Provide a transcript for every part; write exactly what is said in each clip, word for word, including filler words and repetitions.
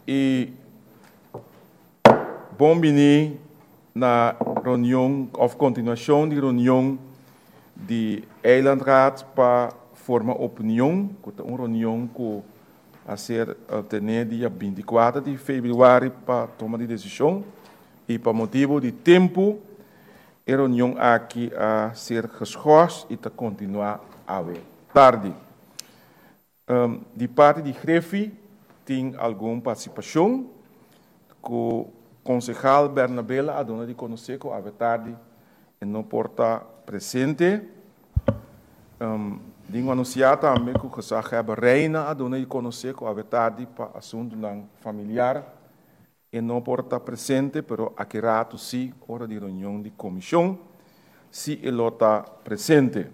e bombini na reunião of continuação de reunião de Eilandraad para formar opinião, uma reunião que a ser ter dia vinte e quatro de fevereiro para tomar de decisão e para motivo de tempo a reunião aqui a ser geschorst e a continuar a ver tarde. Um, de parte de Grefi tem alguma participação que o concejal Bernabela a dona de conhecer que a ver tarde e não porta presente. Um, Dingo anunciar também que o Gesagheber Reina a dona de conhecer que a ver tarde para assunto familiar e não porta presente, pero aqui rato sim, hora de reunião de comissão, se ele está presente.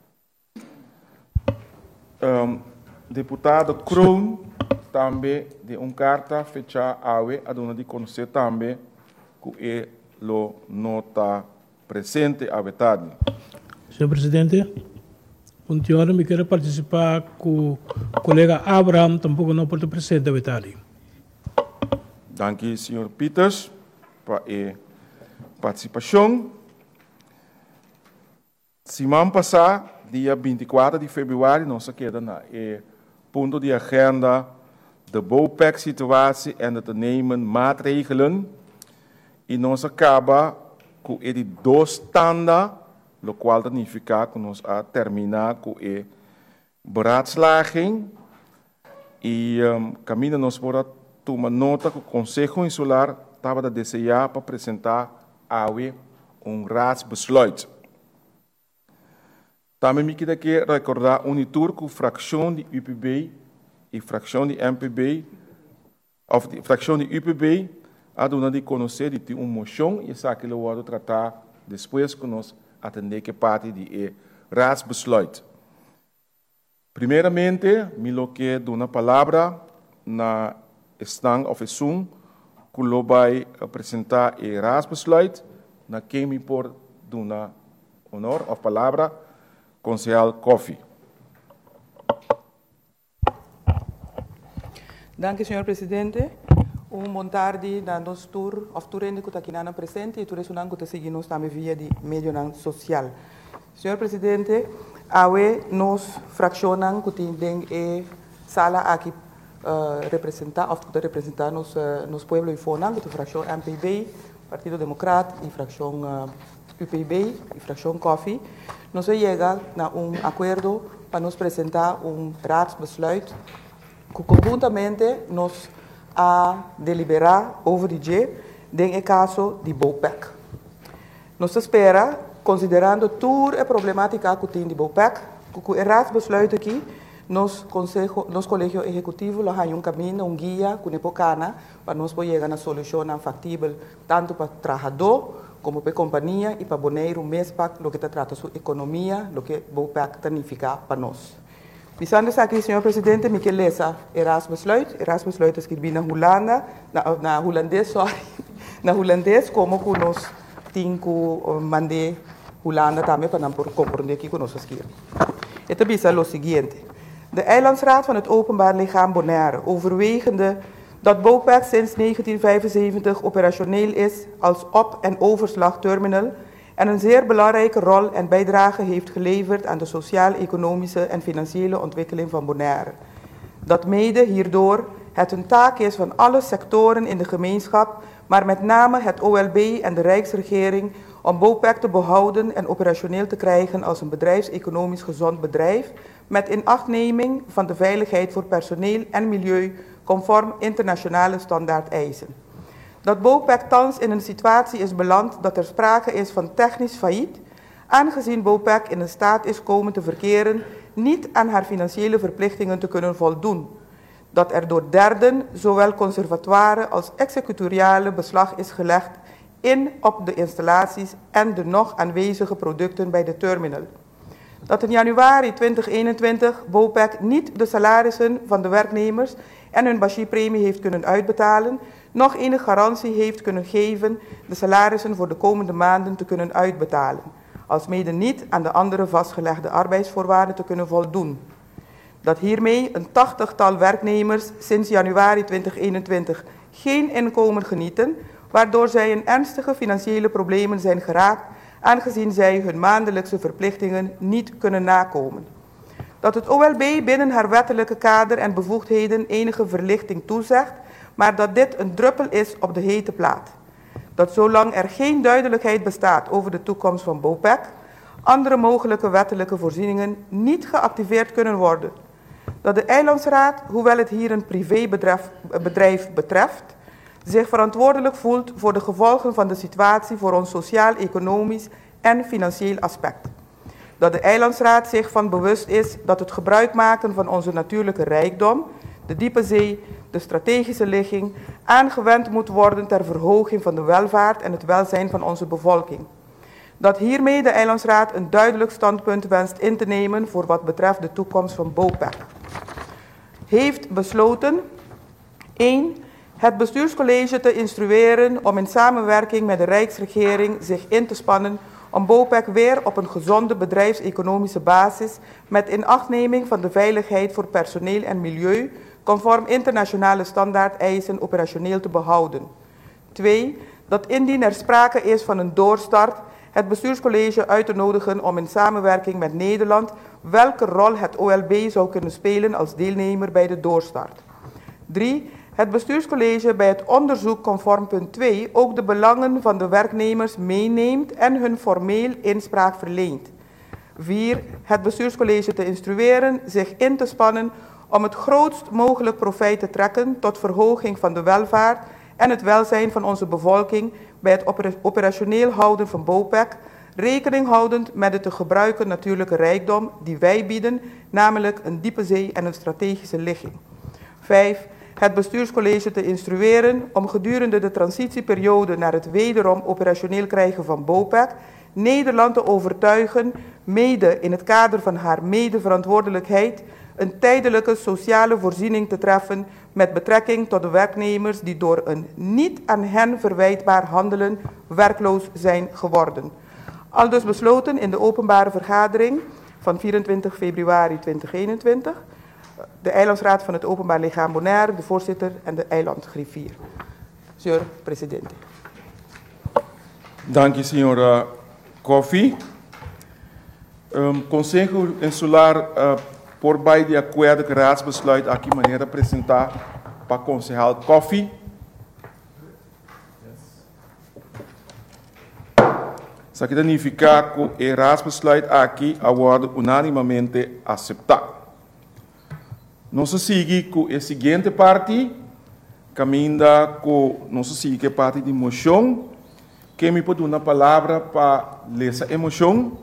Um, deputado Kroon também de uma carta fecha awe a dona de conhecer também que ele não está presente a ver tarde. Senhor Presidente, continuando, me quero participar com o colega Abraham, tampouco não pode presente a ver tarde. Dank u, senhor Peters, para a participação. Semana passada, dia vinte e quatro de fevereiro, nós queda na e ponto de agenda de BOPEC-situatie en het nemen maatregelen. E nós acaba com ele dois tanda, o qual significa que nós a terminar com a beraadslaging. E um, caminho nós por tomar nota que o Conselho Insular estava a desejar para apresentar a um raadsbesluit. Também me queria que recordar unitur que a fração de U P B e a fração de M P B, of a fração de U P B, a dona de conhecer de ter uma moção e essa que eu vou tratar depois que nós atender que parte de raadsbesluit. Primeiramente, me lo que dou uma palavra na estang of zoom que lo vai apresentar o raadsbesluit na quem me por dona honor of palavra concejal Kofi. Dank u, senhor presidente. Um bom tarde da nosso tour of tourende que está aqui na presente e todos os que seguem nós também via de meio social. Senhor presidente, awe nos fraccionam que tem e sala aqui uh, representar of que representar nos uh, nos pueblo e fona que fração M P B, Partido Democrata e fração uh, U P B e fração Kofi. Nós chega a um acordo para nos apresentar um raadsbesluit que conjuntamente nós a deliberar over o dia em caso de BOPEC. Nós espera, considerando toda a problemática que tem de BOPEC, que o raadsbesluit aqui, nos consejo, nos colégio executivo lá há um caminho, um guia, com nepocana, para nós poder chegar na solução factível tanto para o trabalhador como para a companhia e para o boneiro mesmo para o que trata sua economia, o que BOPEC significa para nós. Pensando aqui, senhor presidente, me quer ler Erasmusluit. Erasmusluit é escrito na Holanda, na, na holandês, sorry, na holandês, como que nós temos que mandar Holanda também para não compreender aqui que nós escrevemos. Então, pensa o seguinte. De Eilandsraad van het Openbaar Lichaam Bonaire, overwegende dat BOPEC sinds negentien vijfenzeventig operationeel is als op- en overslagterminal en een zeer belangrijke rol en bijdrage heeft geleverd aan de sociaal-economische en financiële ontwikkeling van Bonaire. Dat mede hierdoor het een taak is van alle sectoren in de gemeenschap, maar met name het O L B en de Rijksregering om BOPEC te behouden en operationeel te krijgen als een bedrijfseconomisch gezond bedrijf, met inachtneming van de veiligheid voor personeel en milieu conform internationale standaardeisen. Dat BOPEC thans in een situatie is beland dat er sprake is van technisch failliet, aangezien BOPEC in een staat is komen te verkeren niet aan haar financiële verplichtingen te kunnen voldoen. Dat er door derden, zowel conservatoire als executoriale beslag is gelegd in op de installaties en de nog aanwezige producten bij de terminal. Dat in januari twintig eenentwintig BOPEC niet de salarissen van de werknemers en hun bashie-premie heeft kunnen uitbetalen, nog enige garantie heeft kunnen geven de salarissen voor de komende maanden te kunnen uitbetalen, alsmede niet aan de andere vastgelegde arbeidsvoorwaarden te kunnen voldoen. Dat hiermee een tachtigtal werknemers sinds januari twintig eenentwintig geen inkomen genieten, waardoor zij in ernstige financiële problemen zijn geraakt, aangezien zij hun maandelijkse verplichtingen niet kunnen nakomen. Dat het O L B binnen haar wettelijke kader en bevoegdheden enige verlichting toezegt, maar dat dit een druppel is op de hete plaat. Dat zolang er geen duidelijkheid bestaat over de toekomst van BOPEC, andere mogelijke wettelijke voorzieningen niet geactiveerd kunnen worden. Dat de Eilandsraad, hoewel het hier een privébedrijf bedrijf betreft, zich verantwoordelijk voelt voor de gevolgen van de situatie voor ons sociaal-economisch en financieel aspect. Dat de Eilandsraad zich van bewust is dat het gebruik maken van onze natuurlijke rijkdom, de diepe zee, de strategische ligging, aangewend moet worden ter verhoging van de welvaart en het welzijn van onze bevolking. Dat hiermee de Eilandsraad een duidelijk standpunt wenst in te nemen voor wat betreft de toekomst van BOPEC. Heeft besloten één. Het bestuurscollege te instrueren om in samenwerking met de Rijksregering zich in te spannen om BOPEC weer op een gezonde bedrijfseconomische basis met inachtneming van de veiligheid voor personeel en milieu conform internationale standaardeisen operationeel te behouden. twee. Dat indien er sprake is van een doorstart, het bestuurscollege uit te nodigen om in samenwerking met Nederland welke rol het O L B zou kunnen spelen als deelnemer bij de doorstart. drie. Het bestuurscollege bij het onderzoek conform punt twee ook de belangen van de werknemers meeneemt en hun formeel inspraak verleent. vier. Het bestuurscollege te instrueren zich in te spannen om het grootst mogelijk profijt te trekken tot verhoging van de welvaart en het welzijn van onze bevolking bij het operationeel houden van BOPEC, rekening houdend met de te gebruiken natuurlijke rijkdom die wij bieden, namelijk een diepe zee en een strategische ligging. vijf. Het bestuurscollege te instrueren om gedurende de transitieperiode naar het wederom operationeel krijgen van BOPEC Nederland te overtuigen, mede in het kader van haar medeverantwoordelijkheid, een tijdelijke sociale voorziening te treffen met betrekking tot de werknemers die door een niet aan hen verwijtbaar handelen werkloos zijn geworden. Aldus besloten in de openbare vergadering van vierentwintig februari tweeduizend eenentwintig. De Eilandsraad van het Openbaar Lichaam Bonaire, de voorzitter en de eilandgriffier. Senhor presidente. Dank je, senhora Kofi. Um, Consejo Insular, uh, por bij de acuerdo que raadsbesluit aqui maneira apresentar para concejal Kofi. Isso aqui significa que o raadsbesluit aqui aguarda unanimamente aceptado. Nós seguimos com a seguinte parte, caminha com nossa seguinte parte de moção, que me pode dar uma palavra para ler essa emoção,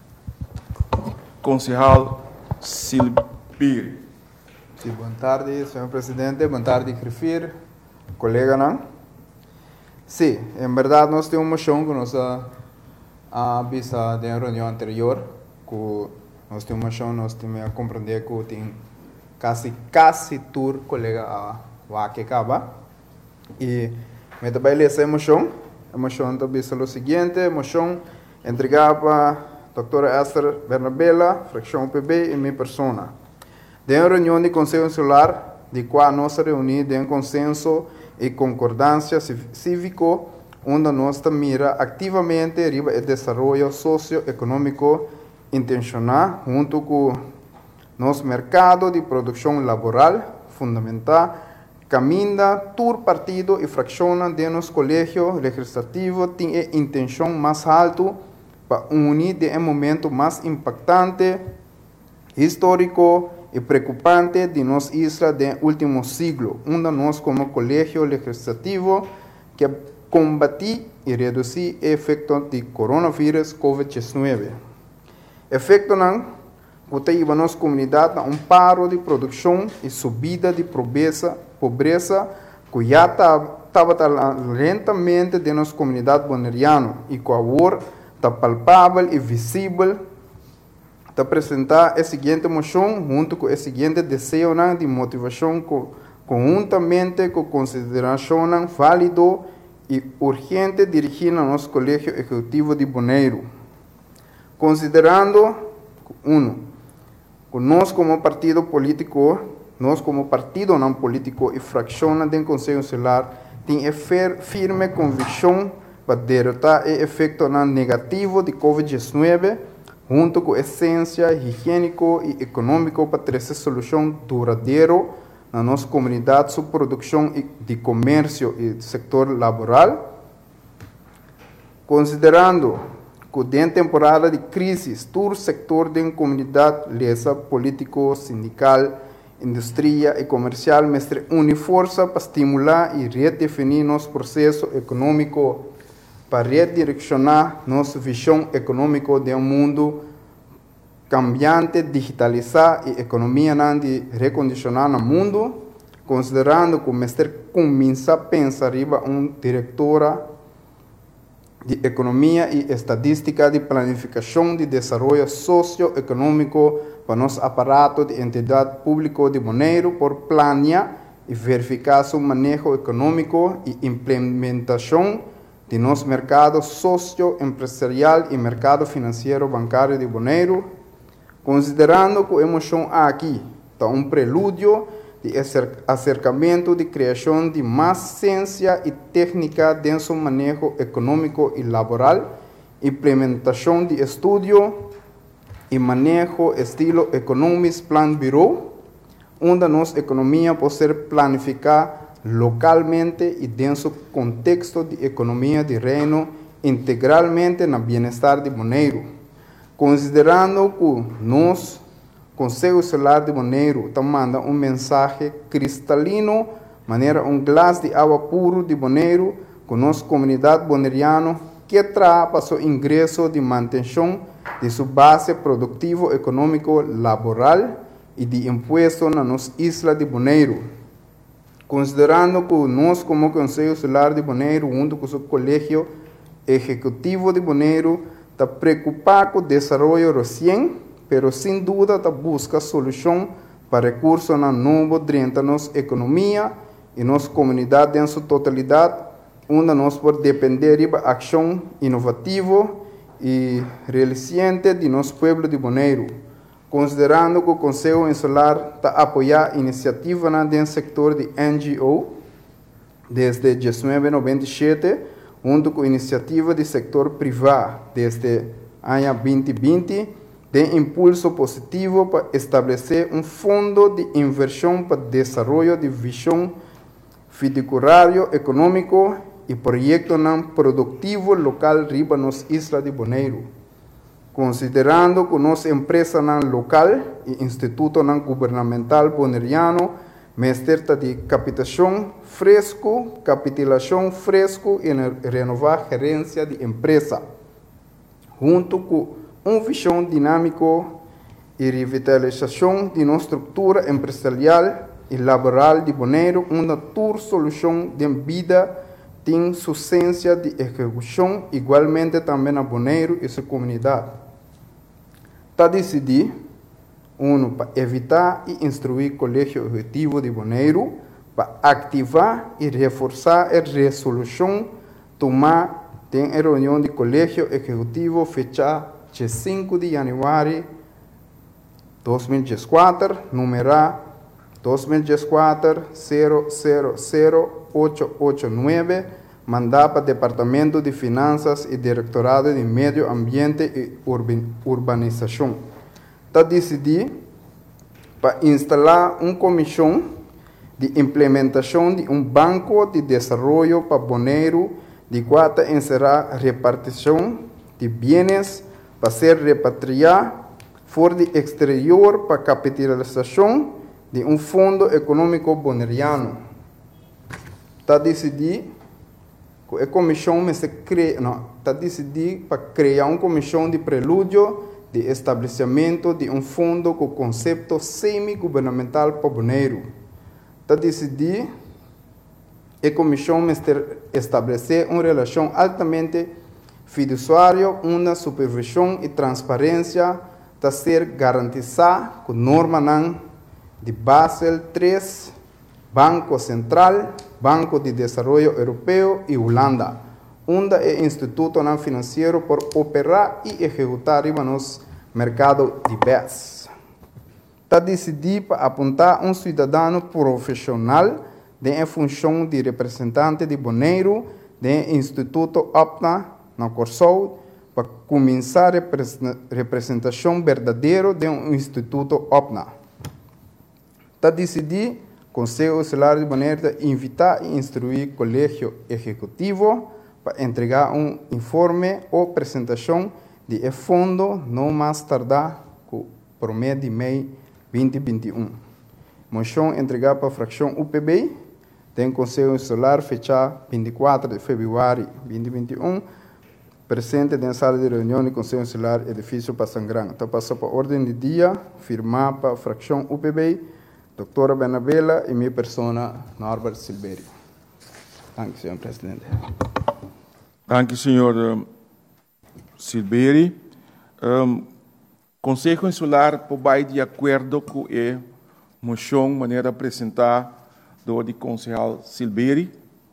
concejal Silpir. Sim, boa tarde, senhor presidente, boa tarde, Grifir, colega não? Sim, em verdade nós temos uma moção que nós a vista de uma reunião anterior, que nós temos uma moção, nós temos a compreender que tem Casi, casi tur colega a Wake Caba. E me também lhe essa emoção. A emoção também é o seguinte: a emoção entregada para a doutora Esther Bernabella, fração P B e minha persona. De uma reunião de Conselho Insular, de qual nós reunimos de um consenso e concordância cívico, onde nós mira ativamente o desenvolvimento socioeconômico intencional, junto com nosso mercado de produção laboral fundamental caminha todo partido e fração de nosso colégio legislativo tem a intenção mais alta para unir de um momento mais impactante, histórico e preocupante de nossa isla do último siglo, onde nós como colégio legislativo que combater e reduzir o efeito do coronavírus COVID dezenove. Efeito não que iba a nossa comunidade a um paro de produção e subida de pobreza, pobreza que já estava lentamente de nossa comunidade boneriana e que agora está palpável e visível, está apresentar a seguinte moção junto com o seguinte desejo de motivação conjuntamente com consideração válido e urgente dirigida ao nosso colégio executivo de Bonaire, considerando um nós como partido político, nós como partido não político e fração do Conselho Insular, tem firme convicção para derrotar o efeito negativo de covid dezenove, junto com a essência higiênico e econômico para trazer solução duradoura na nossa comunidade sobre produção de comércio e setor laboral. Considerando que dentro da temporada de crise, todo o setor da comunidade, lesa político, sindical, indústria e comercial, mestre une força para estimular e redefinir nosso processo econômico, para redirecionar nossa visão econômica de um mundo cambiante, digitalizar e economia de recondicionar no mundo, considerando que o mestre começa a pensar riba uma diretora de economia e estatística de planificação de desenvolvimento socioeconômico para nosso aparato de entidade pública de Bonaire por planear e verificar seu manejo econômico e implementação de nosso mercado socioempresarial e mercado financeiro bancário de Bonaire, considerando que a emoção aqui está um prelúdio de acercamento de criação de mais ciência e técnica dentro do manejo econômico e laboral, implementação de estudo e manejo estilo Economics Plan Bureau, onde nossa economia pode ser planificada localmente e dentro do contexto de economia de reino integralmente no bem-estar de Bonaire, considerando que nós Conselho Insular de Bonaire está mandando um mensagem cristalino, maneira um glass de água puro de Bonaire, com nossa comunidade bonaeriana que traz para o ingresso de manutenção de sua base produtivo, econômico, laboral e de imposto na nossa isla de Bonaire. Considerando que nós, como Conselho Insular de Bonaire, junto com o Colégio Executivo de Bonaire, está preocupado com o desenvolvimento recém, pero sem dúvida está busca solução para recursos na novo dentro da nossa economia e nossa comunidade em sua totalidade, onde nós podemos depender de ação inovativa e resiliente de nosso povo de Bonaire, considerando que o Conselho Insular está apoiando iniciativas no setor de N G O desde mil novecentos e noventa e sete, junto com iniciativas do setor privado desde ano dois mil e vinte, tem impulso positivo para estabelecer um fundo de inversão para desenvolvimento de visão fiduciário econômico e projeto não produtivo local riba nos isla de Bonaire, considerando que nossa empresa não local e instituto não governamental bonaireano mesterta de captação fresco, capitalização fresco e renovar gerência de empresa, junto com uma visão dinâmica e revitalização de nossa estrutura empresarial e laboral de Bonaire, uma tour solução de vida tem sucessência de execução igualmente também na Bonaire e sua comunidade. Está decidido, um, para evitar e instruir o Colégio Executivo de Bonaire, para ativar e reforçar a resolução tomada em reunião do Colégio Executivo fechada dia cinco de janeiro de dois mil e quatro, número dois mil e quatro zero zero zero oito oito nove, mandado para o Departamento de Finanças e Diretorado de Meio Ambiente e Urbanização. Está decidido para instalar uma comissão de implementação de um banco de desenvolvimento para Bonaire, de qual encerrar a repartição de bens para ser repatriado fora do exterior para capitalização de um fundo econômico bonaireano. Está decidido que a comissão está decidido para criar uma comissão de prelúdio de estabelecimento de um fundo com conceito semi-governamental para Bonaire. Está decidido a comissão estabelecer uma relação altamente fiduciária, uma supervisão e transparência a ser garantida com norma de Basel três, Banco Central, Banco de Desenvolvimento Europeu e Holanda, onde é instituto financeiro por operar e executar no mercado de B E S. está decidido para apontar um cidadão profissional em função de representante de Bonaire do Instituto OPNA na Corsou para começar a representação verdadeira de um Instituto OPNA. Está decidido o Conselho Auxiliar de Bonaire invitar e instruir o Colégio Executivo para entregar um informe ou apresentação de fundo não mais tardar que por mês de maio vinte vinte e um. Moção entregada para a fração U P B, tem Conselho Solar fechado vinte e quatro de fevereiro de vinte vinte e um, presente na sala de reunião do Conselho Solar, edifício Passangrang. Então, passa para a ordem de dia, firmar para a fração U P B, doutora Benabela e minha persona, Norbert Silverio. Obrigado, senhor Presidente. Obrigado, senhor Silverio. Um, Conselho Insular vai de acordo com a moção maneira apresentada do de concejal Silverio.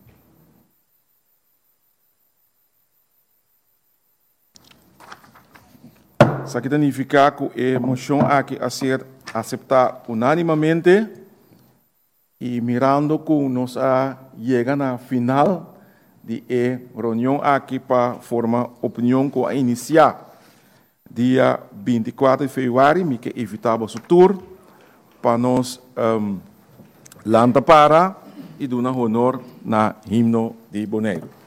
Isso aqui significa que a moção aqui a ser aceitada unanimemente e mirando que nós chega na final de a reunião aqui para formar opinião com a iniciar dia vinte e quatro de fevereiro, me que evitava o tour para nós um, lanta para e dar honor na himno de Bonaire.